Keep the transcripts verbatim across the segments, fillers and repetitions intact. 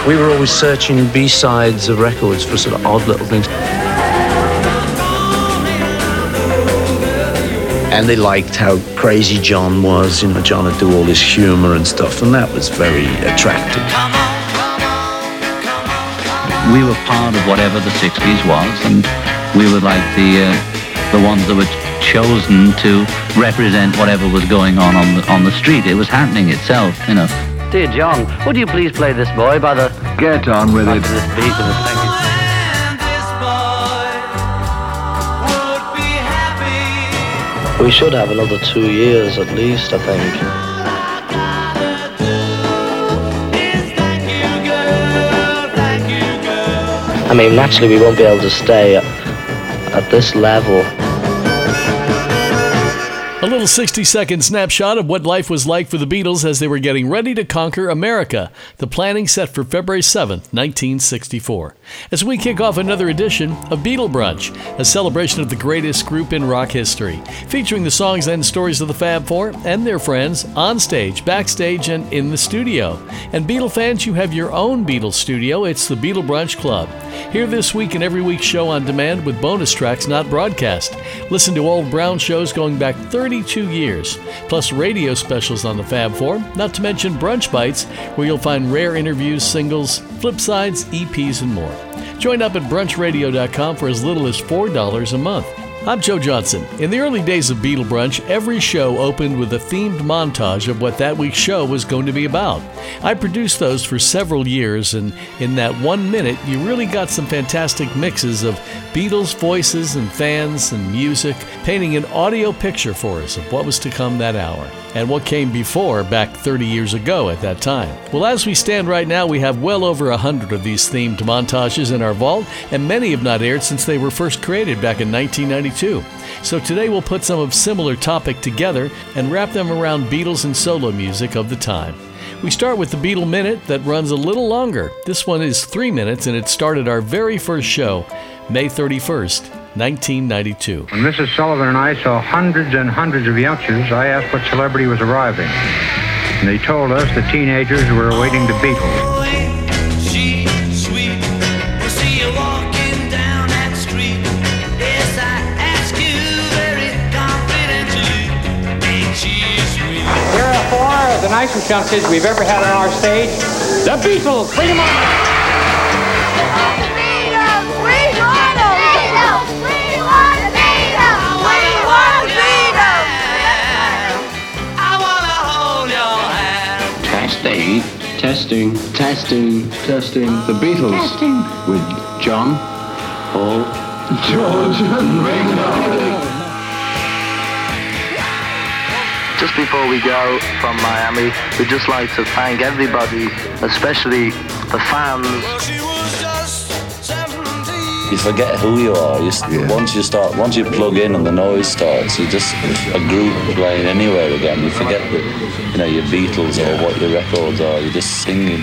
We were always searching B-sides of records for sort of odd little things. And they liked how crazy John was. You know, John would do all this humor and stuff, and that was very attractive. We were part of whatever the sixties was, and we were like the uh, the ones that were chosen to represent whatever was going on on the, on the street. It was happening itself, you know. Dear John, would you please play this boy by the... Get on with it. This beat of the thank you. We should have another two years at least, I think. I mean, naturally we won't be able to stay at, at this level. A little sixty-second snapshot of what life was like for the Beatles as they were getting ready to conquer America. The planning set for February seventh, nineteen sixty-four. As we kick off another edition of Beatle Brunch, a celebration of the greatest group in rock history, featuring the songs and stories of the Fab Four and their friends on stage, backstage, and in the studio. And Beatle fans, you have your own Beatles studio. It's the Beatle Brunch Club. Hear this week and every week's show on demand with bonus tracks not broadcast. Listen to old Brown shows going back thirty-two years, plus radio specials on the Fab Four, not to mention Brunch Bites, where you'll find rare interviews, singles, flip sides, E Ps, and more. Join up at brunch radio dot com for as little as four dollars a month. I'm Joe Johnson. In the early days of Beatle Brunch, every show opened with a themed montage of what that week's show was going to be about. I produced those for several years, and in that one minute, you really got some fantastic mixes of Beatles voices and fans and music, painting an audio picture for us of what was to come that hour, and what came before back thirty years ago at that time. Well, as we stand right now, we have well over a hundred of these themed montages in our vault, and many have not aired since they were first created back in nineteen ninety-two. So today we'll put some of similar topic together and wrap them around Beatles and solo music of the time. We start with the Beatle Minute that runs a little longer. This one is three minutes, and it started our very first show, May thirty-first, nineteen ninety-two. When Missus Sullivan and I saw hundreds and hundreds of youngsters, I asked what celebrity was arriving. And they told us the teenagers were awaiting the Beatles. Here are four of the nicest youngsters we've ever had on our stage. The Beatles, bring them on! Testing, testing, testing, testing. The Beatles testing. With John, Paul, George, and Ringo. Just before we go from Miami, we'd just like to thank everybody, especially the fans. You forget who you are. You, yeah. Once you start, once you plug in and the noise starts, you're just a group playing anywhere again. You forget that, you know, your Beatles or what your records are. You're just singing.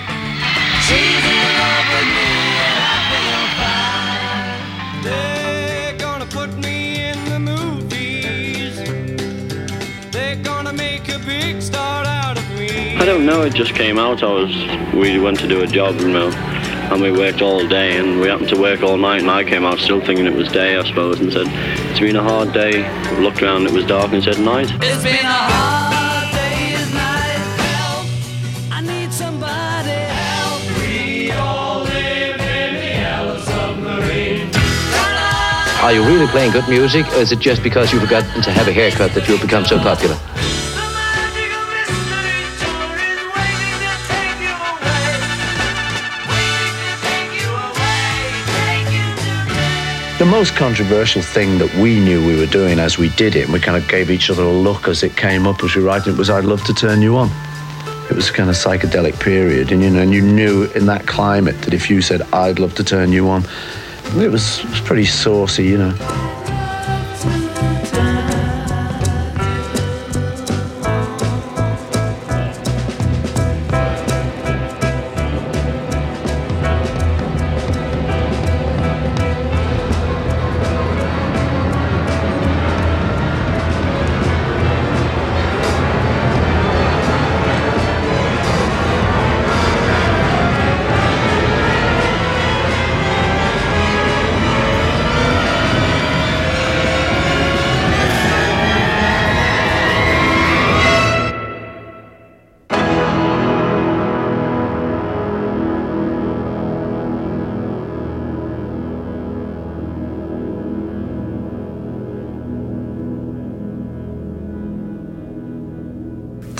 They're gonna put me in the movies. They're gonna make a big star out of me. I don't know. It just came out. I was. We went to do a job, you know. And we worked all day, and we happened to work all night, and I came out still thinking it was day, I suppose, and said, it's been a hard day. We looked around, it was dark, and said, night. It's been a hard day's night. Help, I need somebody. Help, we all live in the yellow submarine. Are you really playing good music, or is it just because you forgot to have a haircut that you'll become so popular? The most controversial thing that we knew we were doing as we did it, and we kind of gave each other a look as it came up as we were writing it, was I'd Love to Turn You On. It was a kind of psychedelic period, and you know, and you knew in that climate that if you said, I'd love to turn you on, it was, it was pretty saucy, you know.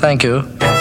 Thank you.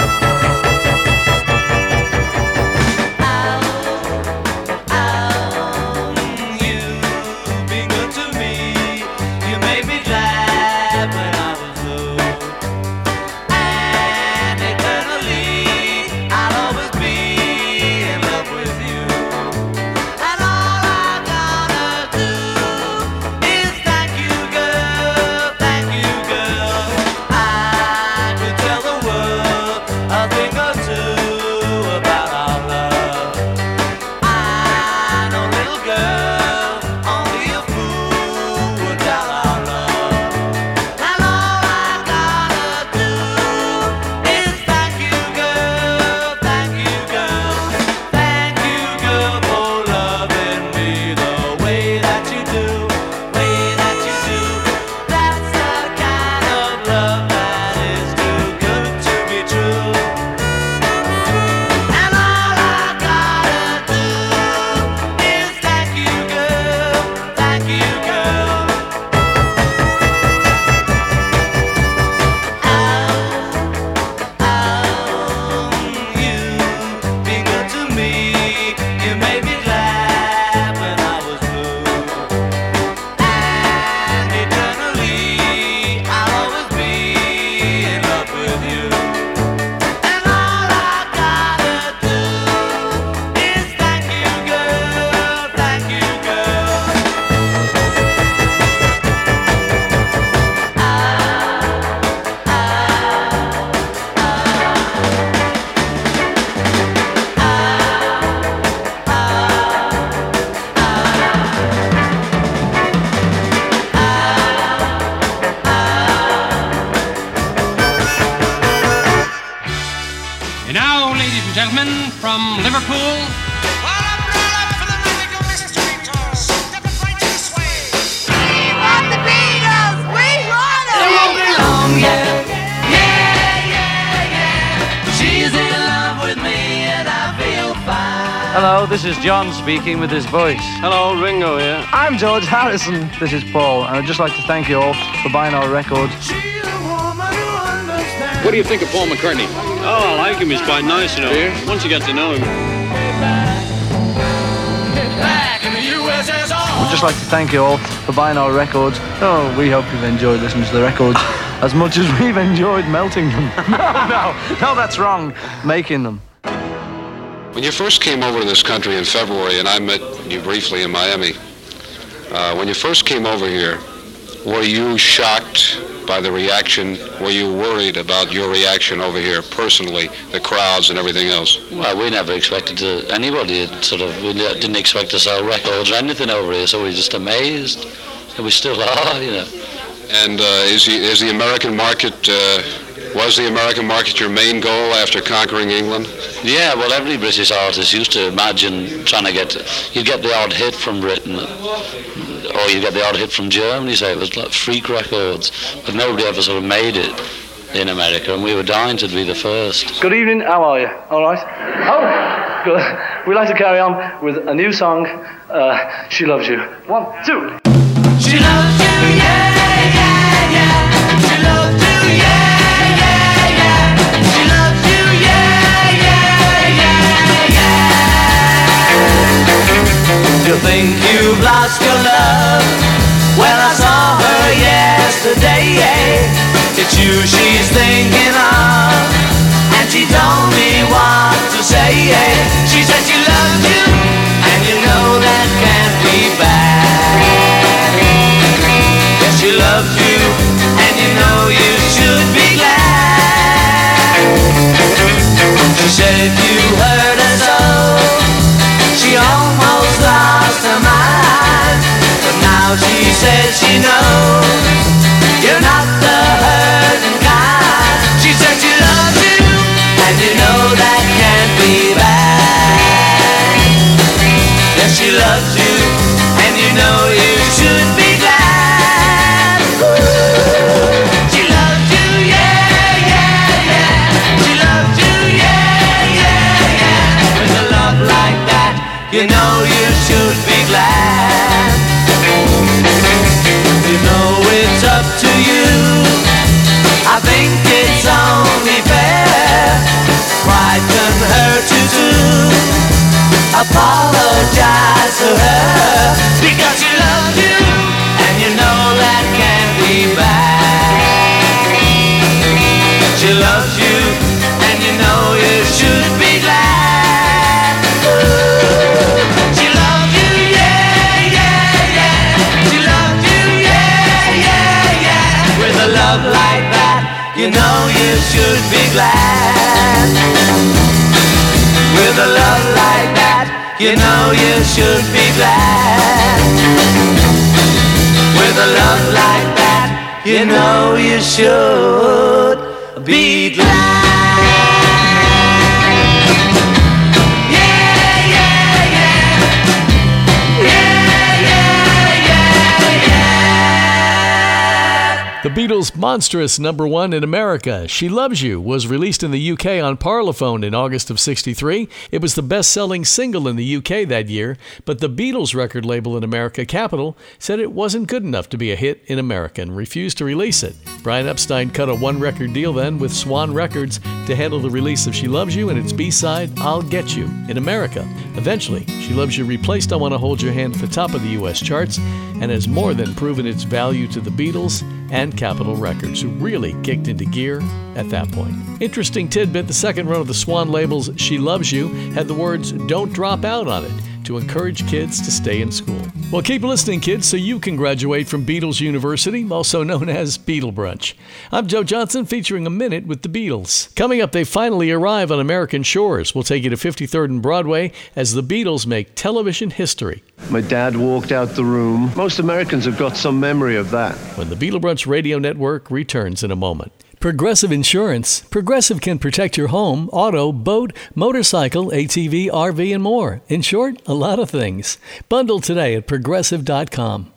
Gentlemen from Liverpool. Hello, this is John speaking with his voice. Hello, Ringo here. I'm George Harrison. This is Paul, and I'd just like to thank you all for buying our records. What do you think of Paul McCartney? Oh, I like him. He's quite nice, you know. Yeah. Once you get to know him. We'd just like to thank you all for buying our records. Oh, we hope you've enjoyed listening to the records as much as we've enjoyed melting them. No, no, no, that's wrong. Making them. When you first came over to this country in February, and I met you briefly in Miami, uh, when you first came over here, were you shocked by the reaction? Were you worried about your reaction over here personally, the crowds and everything else? Well, we never expected to, anybody sort of, we didn't expect to sell records or anything over here, so we were just amazed. And we still are, you know. And uh, is, the, is the American market, uh, was the American market your main goal after conquering England? Yeah, well, every British artist used to imagine trying to get, you'd get the odd hit from Britain, or you get the odd hit from Germany, say it was like freak records, but nobody ever sort of made it in America, and we were dying to be the first. Good evening, how are you? All right? Oh, good. We'd like to carry on with a new song, uh, She Loves You. One, two. She loves you, yeah, yeah, yeah. She loves you, yeah, yeah, yeah. She loves you, yeah, yeah, yeah, yeah. You think you've lost your love? Well, I saw her yesterday. It's you she's thinking of, and she told me what to say. She said she loves you, and you know that can't be bad. Yes, she loves you, and you know you should be glad. She said you hurt her so, she almost lost her mind. But now she says she knows you're not the hurting kind. She said she loves you, and you know that can't be bad. Yes, she loves you, and you know you should be glad. She loves you, yeah, yeah, yeah. She loves you, yeah, yeah, yeah. With a love like that, you know you should be glad. You know it's up to you. I think it's only fair. you should be glad. With a love like that, you know you should be glad. With a love like that, you know you should be glad. The Beatles' monstrous number one in America, She Loves You, was released in the U K on Parlophone in August of sixty-three. It was the best-selling single in the U K that year, but the Beatles record label in America, Capitol, said it wasn't good enough to be a hit in America and refused to release it. Brian Epstein cut a one-record deal then with Swan Records to handle the release of She Loves You and its B-side, I'll Get You, in America. Eventually, She Loves You replaced I Want to Hold Your Hand at the top of the U S charts and has more than proven its value to the Beatles and Capitol Records, who really kicked into gear at that point. Interesting tidbit, the second run of the Swan label's She Loves You had the words "Don't Drop Out" on it to encourage kids to stay in school. Well, keep listening, kids, so you can graduate from Beatles University, also known as Beatle Brunch. I'm Joe Johnson, featuring A Minute with the Beatles. Coming up, they finally arrive on American shores. We'll take you to fifty-third and Broadway as the Beatles make television history. My dad walked out the room. Most Americans have got some memory of that. When the Beatle Brunch Radio Network returns in a moment. Progressive Insurance. Progressive can protect your home, auto, boat, motorcycle, A T V, R V, and more. In short, a lot of things. Bundle today at progressive dot com.